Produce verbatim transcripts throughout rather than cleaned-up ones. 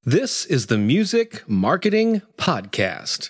This is the Music Marketing Podcast.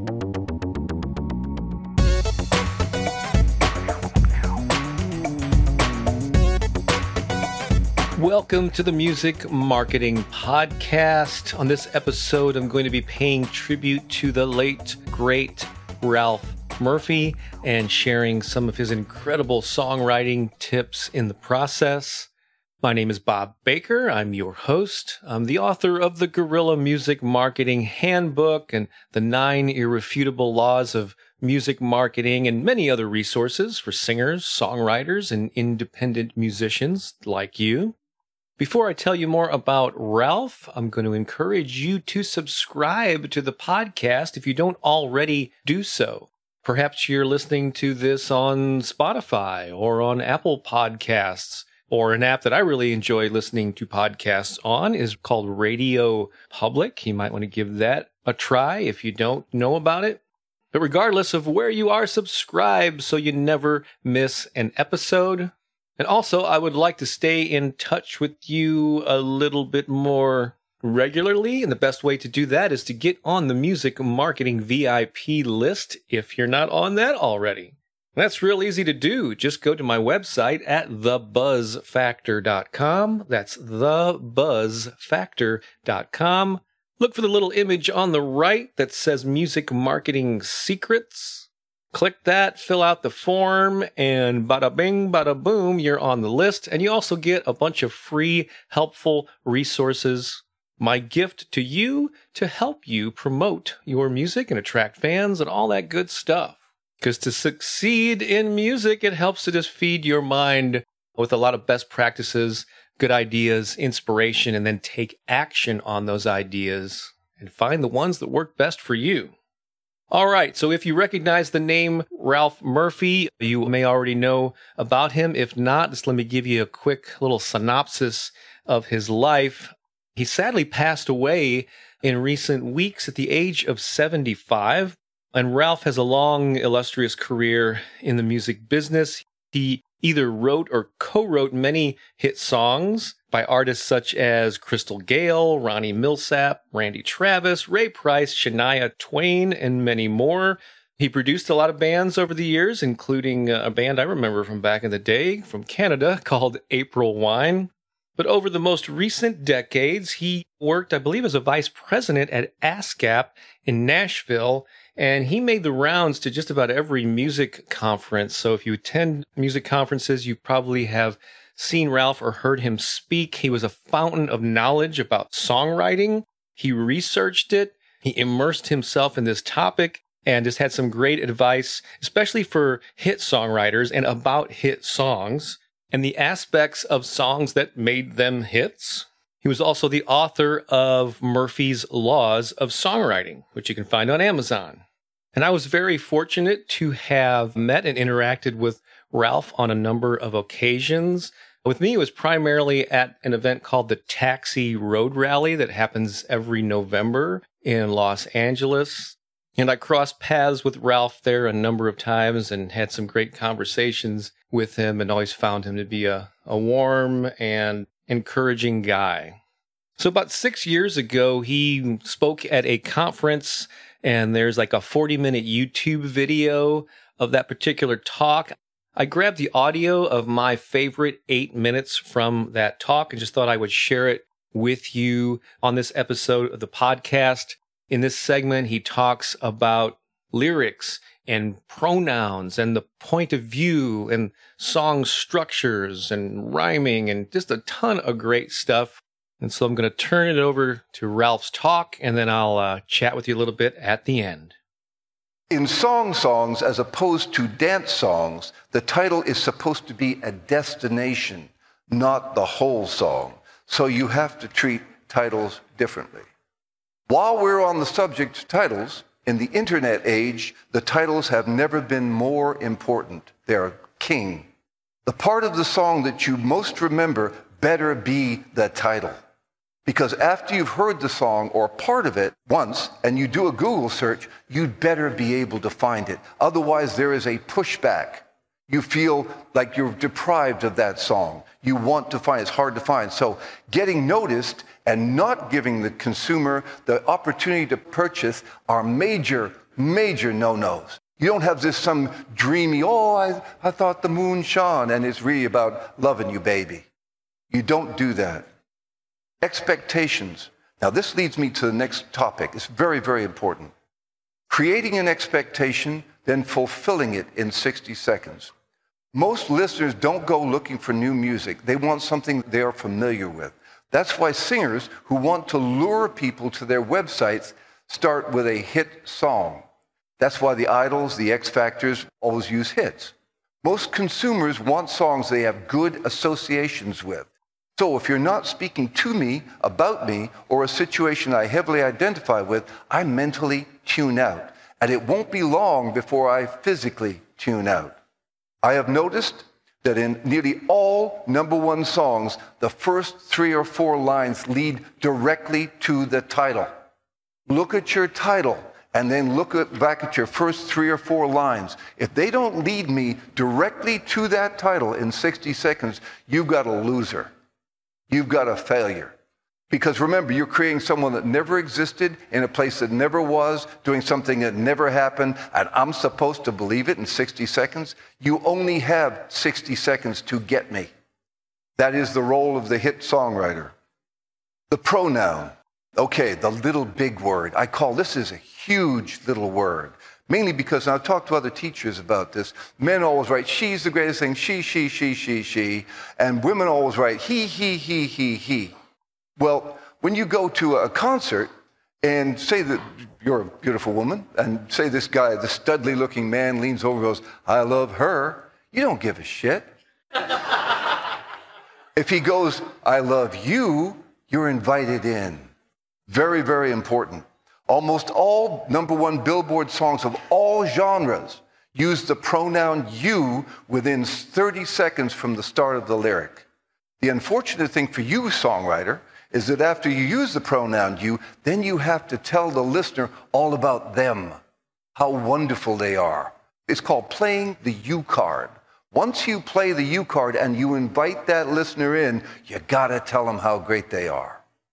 Welcome to the Music Marketing Podcast. On this episode, I'm going to be paying tribute to the late, great Ralph Murphy and sharing some of his incredible songwriting tips in the process. My name is Bob Baker. I'm your host. I'm the author of the Guerrilla Music Marketing Handbook and the Nine Irrefutable Laws of Music Marketing and many other resources for singers, songwriters, and independent musicians like you. Before I tell you more about Ralph, I'm going to encourage you to subscribe to the podcast if you don't already do so. Perhaps you're listening to this on Spotify or on Apple Podcasts. Or an app that I really enjoy listening to podcasts on is called Radio Public. You might want to give that a try if you don't know about it. But regardless of where you are, subscribe so you never miss an episode. And also, I would like to stay in touch with you a little bit more regularly. And the best way to do that is to get on the Music Marketing V I P list if you're not on that already. That's real easy to do. Just go to my website at the buzz factor dot com. That's the buzz factor dot com. Look for the little image on the right that says Music Marketing Secrets. Click that, fill out the form, and bada bing, bada boom, you're on the list. And you also get a bunch of free, helpful resources. My gift to you to help you promote your music and attract fans and all that good stuff. Because to succeed in music, it helps to just feed your mind with a lot of best practices, good ideas, inspiration, and then take action on those ideas and find the ones that work best for you. All right, so if you recognize the name Ralph Murphy, you may already know about him. If not, just let me give you a quick little synopsis of his life. He sadly passed away in recent weeks at the age of seventy-five. And Ralph has a long, illustrious career in the music business. He either wrote or co-wrote many hit songs by artists such as Crystal Gayle, Ronnie Milsap, Randy Travis, Ray Price, Shania Twain, and many more. He produced a lot of bands over the years, including a band I remember from back in the day from Canada called April Wine. But over the most recent decades, he worked, I believe, as a vice president at ASCAP in Nashville, and he made the rounds to just about every music conference. So if you attend music conferences, you probably have seen Ralph or heard him speak. He was a fountain of knowledge about songwriting. He researched it. He immersed himself in this topic and just had some great advice, especially for hit songwriters and about hit songs and the aspects of songs that made them hits. He was also the author of Murphy's Laws of Songwriting, which you can find on Amazon. And I was very fortunate to have met and interacted with Ralph on a number of occasions. With me, it was primarily at an event called the Taxi Road Rally that happens every November in Los Angeles. And I crossed paths with Ralph there a number of times and had some great conversations with him and always found him to be a, a warm and encouraging guy. So about six years ago, he spoke at a conference, and there's like a forty-minute YouTube video of that particular talk. I grabbed the audio of my favorite eight minutes from that talk and just thought I would share it with you on this episode of the podcast. In this segment, he talks about lyrics and pronouns and the point of view and song structures and rhyming and just a ton of great stuff. And so I'm going to turn it over to Ralph's talk, and then I'll uh, chat with you a little bit at the end. In song songs, as opposed to dance songs, the title is supposed to be a destination, not the whole song. So you have to treat titles differently. While we're on the subject of titles, in the internet age, the titles have never been more important. They're king. The part of the song that you most remember better be the title. Because after you've heard the song or part of it once and you do a Google search, you'd better be able to find it. Otherwise, there is a pushback. You feel like you're deprived of that song. You want to find it. It's hard to find. So getting noticed and not giving the consumer the opportunity to purchase are major, major no-nos. You don't have this some dreamy, oh, I, I thought the moon shone, and it's really about loving you, baby. You don't do that. Expectations. Now, this leads me to the next topic. It's very, very important. Creating an expectation, then fulfilling it in sixty seconds. Most listeners don't go looking for new music. They want something they are familiar with. That's why singers who want to lure people to their websites start with a hit song. That's why the Idols, the X Factors always use hits. Most consumers want songs they have good associations with. So if you're not speaking to me, about me, or a situation I heavily identify with, I mentally tune out. And it won't be long before I physically tune out. I have noticed that in nearly all number one songs, the first three or four lines lead directly to the title. Look at your title and then look at, back at your first three or four lines. If they don't lead me directly to that title in sixty seconds, you've got a loser. You've got a failure. Because remember, you're creating someone that never existed in a place that never was, doing something that never happened, and I'm supposed to believe it in sixty seconds? You only have sixty seconds to get me. That is the role of the hit songwriter. The pronoun. Okay, the little big word. I call this is a huge little word. Mainly because, and I've talked to other teachers about this, men always write, she's the greatest thing, she, she, she, she, she, and women always write, he, he, he, he, he. Well, when you go to a concert and say that you're a beautiful woman, and say this guy, the studly-looking man, leans over and goes, I love her, you don't give a shit. If he goes, I love you, you're invited in. Very, very important. Almost all number one Billboard songs of all genres use the pronoun you within thirty seconds from the start of the lyric. The unfortunate thing for you, songwriter, is that after you use the pronoun you, then you have to tell the listener all about them, how wonderful they are. It's called playing the you card. Once you play the you card and you invite that listener in, you gotta tell them how great they are.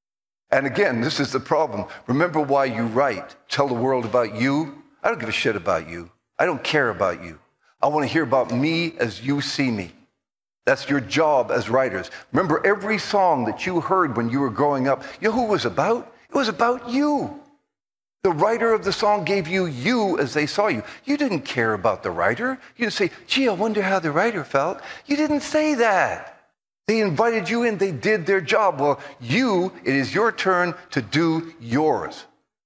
And again, this is the problem. Remember why you write. Tell the world about you. I don't give a shit about you. I don't care about you. I want to hear about me as you see me. That's your job as writers. Remember every song that you heard when you were growing up. You know who it was about? It was about you. The writer of the song gave you you as they saw you. You didn't care about the writer. You didn't say, gee, I wonder how the writer felt. You didn't say that. They invited you in. They did their job. Well, you, it is your turn to do yours.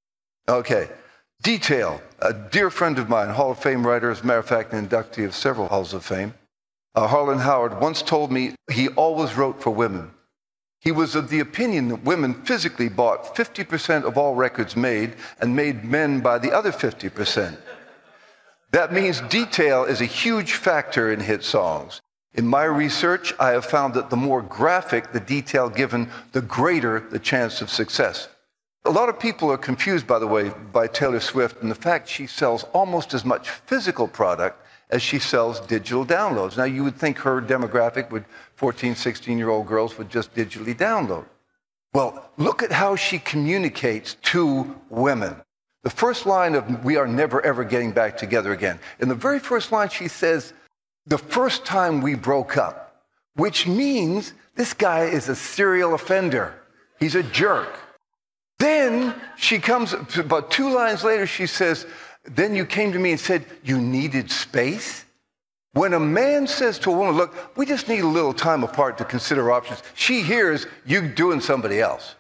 Okay. Detail. A dear friend of mine, Hall of Fame writer, as a matter of fact, an inductee of several Halls of Fame, uh, Harlan Howard, once told me he always wrote for women. He was of the opinion that women physically bought fifty percent of all records made and made men by the other fifty percent. That means detail is a huge factor in hit songs. In my research, I have found that the more graphic the detail given, the greater the chance of success. A lot of people are confused, by the way, by Taylor Swift and the fact she sells almost as much physical product as she sells digital downloads. Now, you would think her demographic would fourteen, sixteen-year-old girls would just digitally download. Well, look at how she communicates to women. The first line of We Are Never Ever Getting Back Together Again. In the very first line, she says, the first time we broke up, which means this guy is a serial offender. He's a jerk. Then she comes, about two lines later, she says, then you came to me and said you needed space. When a man says to a woman, look, we just need a little time apart to consider options, she hears you doing somebody else.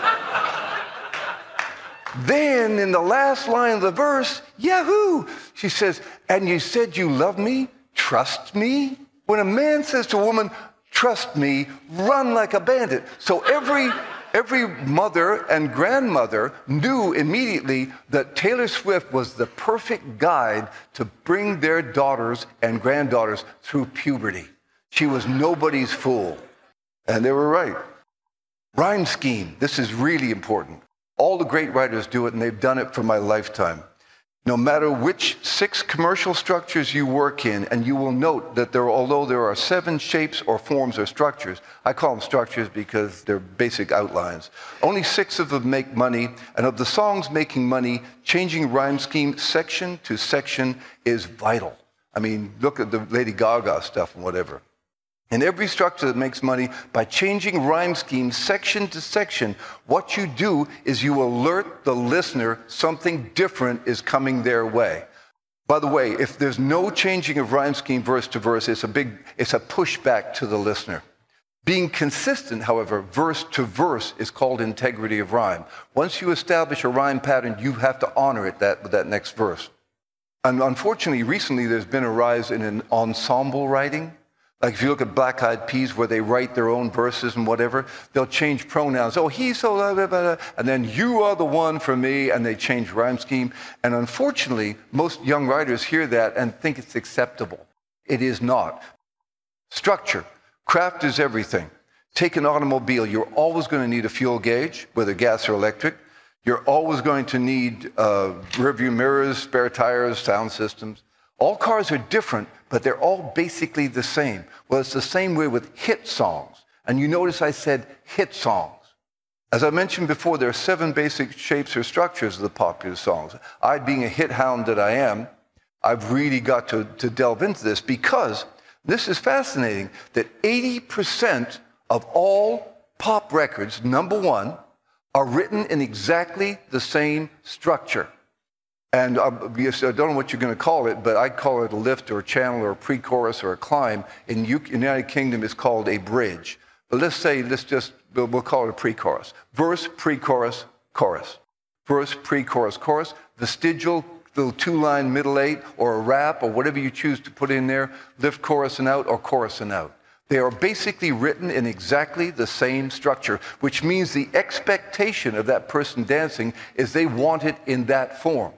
Then in the last line of the verse, yahoo, she says, and you said you love me? Trust me? When a man says to a woman, trust me, run like a bandit. So every, every mother and grandmother knew immediately that Taylor Swift was the perfect guide to bring their daughters and granddaughters through puberty. She was nobody's fool. And they were right. Rhyme scheme. This is really important. All the great writers do it, and they've done it for my lifetime. No matter which six commercial structures you work in, and you will note that there, although there are seven shapes or forms or structures, I call them structures because they're basic outlines, only six of them make money, and of the songs making money, changing rhyme scheme section to section is vital. I mean, look at the Lady Gaga stuff and whatever. In every structure that makes money, by changing rhyme scheme section to section, what you do is you alert the listener something different is coming their way. By the way, if there's no changing of rhyme scheme verse to verse, it's a big, it's a pushback to the listener. Being consistent, however, verse to verse is called integrity of rhyme. Once you establish a rhyme pattern, you have to honor it that, with that next verse. And unfortunately, recently there's been a rise in an ensemble writing. Like if you look at Black Eyed Peas, where they write their own verses and whatever, they'll change pronouns. Oh, he's so, blah, blah, blah, and then you are the one for me, and they change rhyme scheme. And unfortunately, most young writers hear that and think it's acceptable. It is not. Structure. Craft is everything. Take an automobile. You're always going to need a fuel gauge, whether gas or electric. You're always going to need uh, rearview mirrors, spare tires, sound systems. All cars are different, but they're all basically the same. Well, it's the same way with hit songs. And you notice I said hit songs. As I mentioned before, there are seven basic shapes or structures of the popular songs. I, being a hit hound that I am, I've really got to, to delve into this because this is fascinating that eighty percent of all pop records, number one, are written in exactly the same structure. And um, yes, I don't know what you're going to call it, but I call it a lift or a channel or a pre-chorus or a climb. In the United Kingdom, it's called a bridge. But let's say, let's just, we'll, we'll call it a pre-chorus. Verse, pre-chorus, chorus. Verse, pre-chorus, chorus. Vestigial, little two-line middle eight, or a rap, or whatever you choose to put in there. Lift, chorus, and out, or chorus and out. They are basically written in exactly the same structure, which means the expectation of that person dancing is they want it in that form.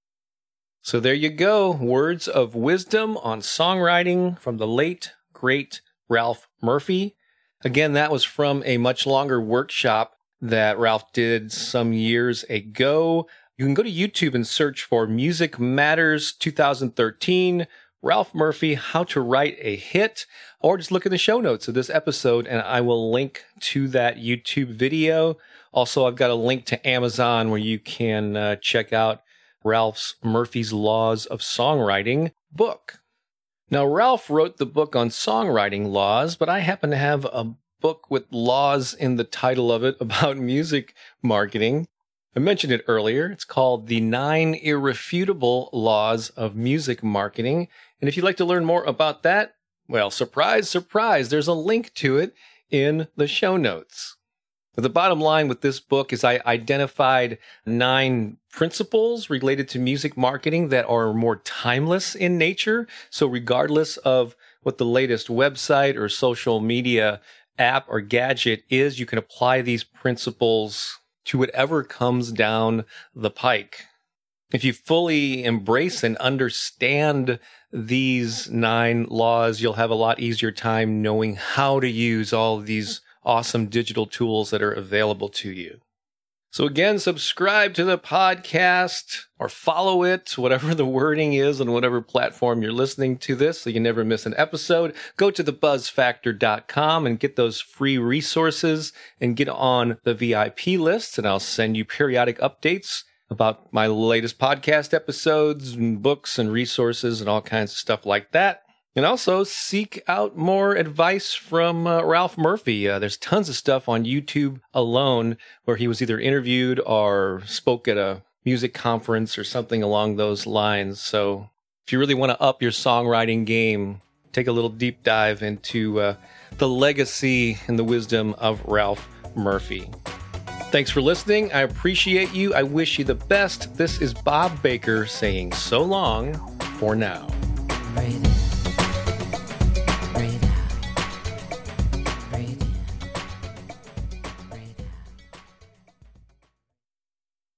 So there you go. Words of wisdom on songwriting from the late, great Ralph Murphy. Again, that was from a much longer workshop that Ralph did some years ago. You can go to YouTube and search for Music Matters twenty thirteen, Ralph Murphy, How to Write a Hit, or just look in the show notes of this episode and I will link to that YouTube video. Also, I've got a link to Amazon where you can uh, check out Ralph Murphy's Laws of Songwriting book. Now, Ralph wrote the book on songwriting laws, but I happen to have a book with laws in the title of it about music marketing. I mentioned it earlier. It's called The Nine Irrefutable Laws of Music Marketing. And if you'd like to learn more about that, well, surprise, surprise, there's a link to it in the show notes. But the bottom line with this book is I identified nine principles related to music marketing that are more timeless in nature. So regardless of what the latest website or social media app or gadget is, you can apply these principles to whatever comes down the pike. If you fully embrace and understand these nine laws, you'll have a lot easier time knowing how to use all of these awesome digital tools that are available to you. So again, subscribe to the podcast or follow it, whatever the wording is on whatever platform you're listening to this, so you never miss an episode. Go to the buzz factor dot com and get those free resources and get on the V I P list, and I'll send you periodic updates about my latest podcast episodes and books and resources and all kinds of stuff like that. And also seek out more advice from uh, Ralph Murphy. Uh, there's tons of stuff on YouTube alone where he was either interviewed or spoke at a music conference or something along those lines. So if you really want to up your songwriting game, take a little deep dive into uh, the legacy and the wisdom of Ralph Murphy. Thanks for listening. I appreciate you. I wish you the best. This is Bob Baker saying so long for now. Breathe